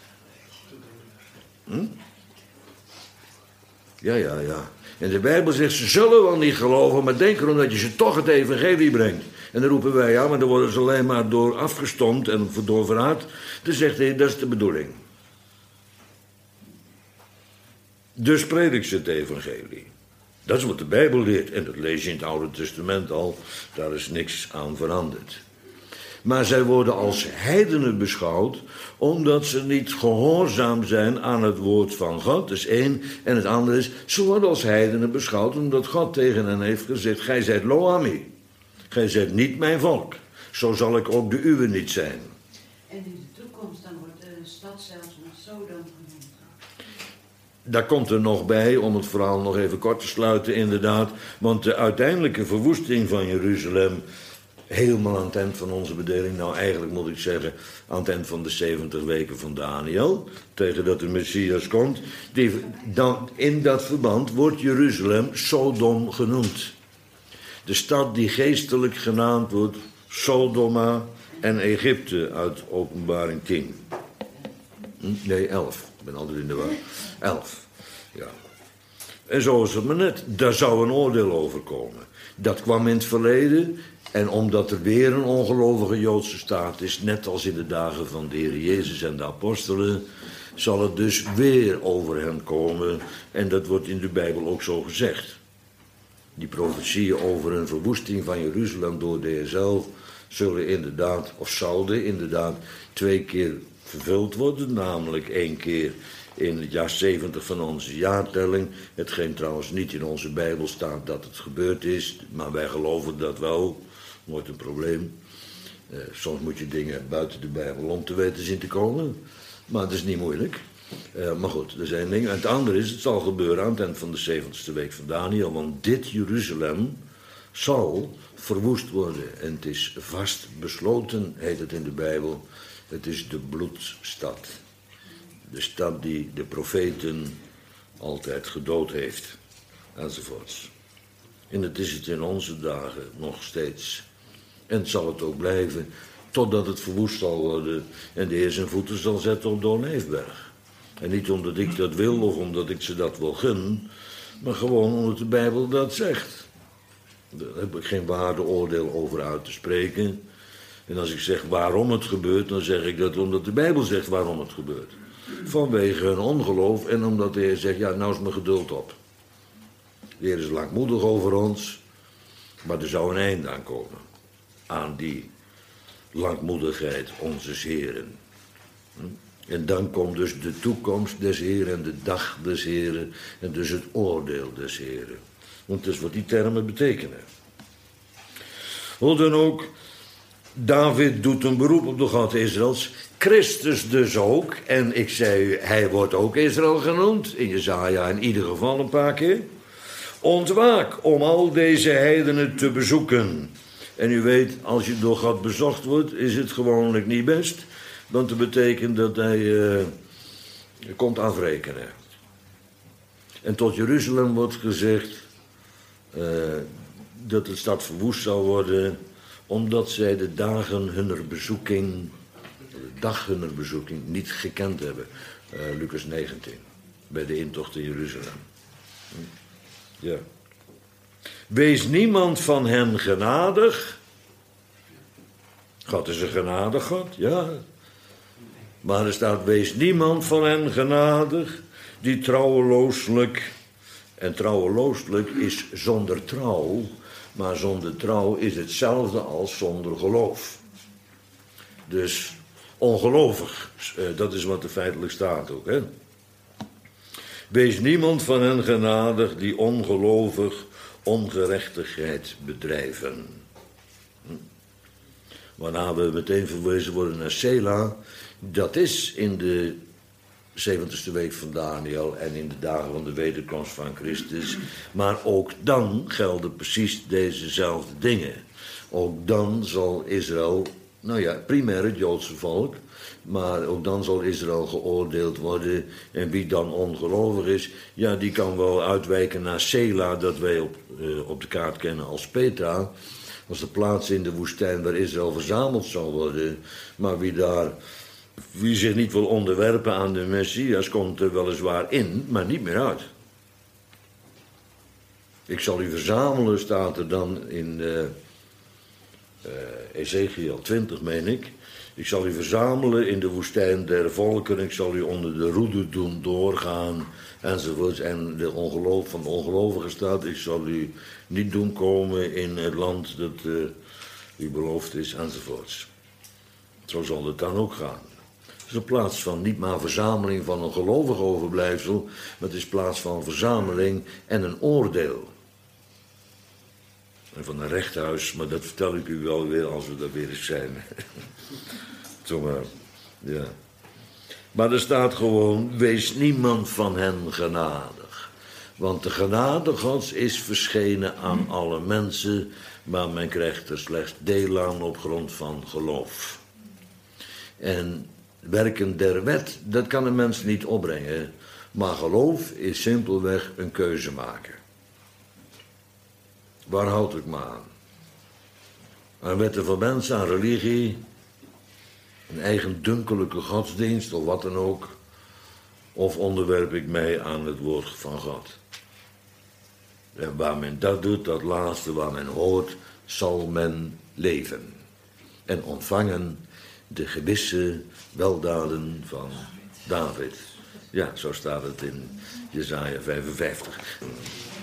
Hm? Ja, ja, ja. En de Bijbel zegt, ze zullen wel niet geloven, maar denk erom dat je ze toch het evangelie brengt. En dan roepen wij, ja, maar dan worden ze alleen maar door afgestompt en door verraad. Dan zegt hij, dat is de bedoeling. Dus predik ze het evangelie. Dat is wat de Bijbel leert. En dat lees je in het Oude Testament al. Daar is niks aan veranderd. Maar zij worden als heidenen beschouwd, omdat ze niet gehoorzaam zijn aan het woord van God. Dat is één. En het andere is, ze worden als heidenen beschouwd, omdat God tegen hen heeft gezegd, gij zijt Lo-Ami. Gij zijt niet mijn volk. Zo zal ik ook de uwe niet zijn. En in de toekomst dan wordt de stad zelfs nog Sodom genoemd. Daar komt er nog bij, om het verhaal nog even kort te sluiten, inderdaad. Want de uiteindelijke verwoesting van Jeruzalem, helemaal aan het eind van onze bedeling, nou eigenlijk moet ik zeggen, aan het eind van de zeventig weken van Daniel, tegen dat de Messias komt, die, dan, in dat verband wordt Jeruzalem Sodom genoemd. De stad die geestelijk genaamd wordt Sodoma en Egypte uit Openbaring tien. Nee, elf. Ik ben altijd in de war. elf. Ja. En zo is het maar net. Daar zou een oordeel over komen. Dat kwam in het verleden. En omdat er weer een ongelovige Joodse staat is, net als in de dagen van de Heer Jezus en de apostelen, zal het dus weer over hen komen. En dat wordt in de Bijbel ook zo gezegd. Die profetieën over een verwoesting van Jeruzalem door de Heer zelf zullen inderdaad, of zouden inderdaad, twee keer vervuld worden. Namelijk één keer in het jaar zeventig van onze jaartelling. Hetgeen trouwens niet in onze Bijbel staat dat het gebeurd is, maar wij geloven dat wel. Nooit een probleem. Uh, soms moet je dingen buiten de Bijbel om te weten zien te komen. Maar het is niet moeilijk. Uh, maar goed, er zijn dingen. En het andere is, het zal gebeuren aan het eind van de zeventigste week van Daniel. Want dit Jeruzalem zal verwoest worden. En het is vast besloten, heet het in de Bijbel. Het is de bloedstad. De stad die de profeten altijd gedood heeft. Enzovoorts. En het is het in onze dagen nog steeds. En het zal het ook blijven, totdat het verwoest zal worden en de Heer zijn voeten zal zetten op de Olijfberg. En niet omdat ik dat wil of omdat ik ze dat wil gun, maar gewoon omdat de Bijbel dat zegt. Daar heb ik geen waardeoordeel over uit te spreken. En als ik zeg waarom het gebeurt, dan zeg ik dat omdat de Bijbel zegt waarom het gebeurt. Vanwege hun ongeloof en omdat de Heer zegt, ja, nou is mijn geduld op. De Heer is langmoedig over ons, maar er zou een einde aan komen. Aan die langmoedigheid onzes Heren. En dan komt dus de toekomst des Heren en de dag des Heren en dus het oordeel des Heren. Want dat is wat die termen betekenen. Hoe dan ook, David doet een beroep op de God Israëls. Christus dus ook. En ik zei u, hij wordt ook Israël genoemd. In Jesaja in ieder geval een paar keer. Ontwaak om al deze heidenen te bezoeken. En u weet, als je door God bezocht wordt, is het gewoonlijk niet best. Want dat betekent dat hij uh, komt afrekenen. En tot Jeruzalem wordt gezegd uh, dat de stad verwoest zal worden, omdat zij de dagen hunner bezoeking, de dag hunner bezoeking, niet gekend hebben. Uh, Lucas negentien, bij de intocht in Jeruzalem. Ja. Wees niemand van hen genadig. God is een genadig God, ja. Maar er staat, wees niemand van hen genadig die trouwelooselijk, en trouwelooselijk is zonder trouw, maar zonder trouw is hetzelfde als zonder geloof. Dus ongelovig, dat is wat er feitelijk staat ook, hè. Wees niemand van hen genadig die ongelovig ongerechtigheid bedrijven. Waarna we meteen verwezen worden naar Sela. Dat is in de zeventigste week van Daniel en in de dagen van de wederkomst van Christus. Maar ook dan gelden precies dezezelfde dingen. Ook dan zal Israël, nou ja, primair het Joodse volk, maar ook dan zal Israël geoordeeld worden. En wie dan ongelovig is, ja, die kan wel uitwijken naar Sela, dat wij op, uh, op de kaart kennen als Petra. Als de plaats in de woestijn waar Israël verzameld zal worden. Maar wie daar, wie zich niet wil onderwerpen aan de Messias, komt er weliswaar in, maar niet meer uit. Ik zal u verzamelen, staat er dan in uh, uh, Ezekiel twintig, meen ik. Ik zal u verzamelen in de woestijn der volken, ik zal u onder de roede doen doorgaan, enzovoorts. En de ongeloof van de ongelovigen staat, ik zal u niet doen komen in het land dat uh, u beloofd is, enzovoorts. Zo zal het dan ook gaan. Het is een plaats van niet maar verzameling van een gelovig overblijfsel, maar het is plaats van verzameling en een oordeel. En van een rechthuis, maar dat vertel ik u wel weer als we daar weer eens zijn. Zomaar, ja. Maar er staat gewoon, wees niemand van hen genadig. Want de genade Gods is verschenen aan alle mensen, maar men krijgt er slechts deel aan op grond van geloof. En werken der wet, dat kan een mens niet opbrengen. Maar geloof is simpelweg een keuze maken. Waar houd ik me aan? Aan wetten van mensen, aan religie, een eigendunkelijke godsdienst of wat dan ook. Of onderwerp ik mij aan het woord van God. En waar men dat doet, dat laatste waar men hoort, zal men leven. En ontvangen de gewisse weldaden van David. Ja, zo staat het in Jesaja vijfenvijftig.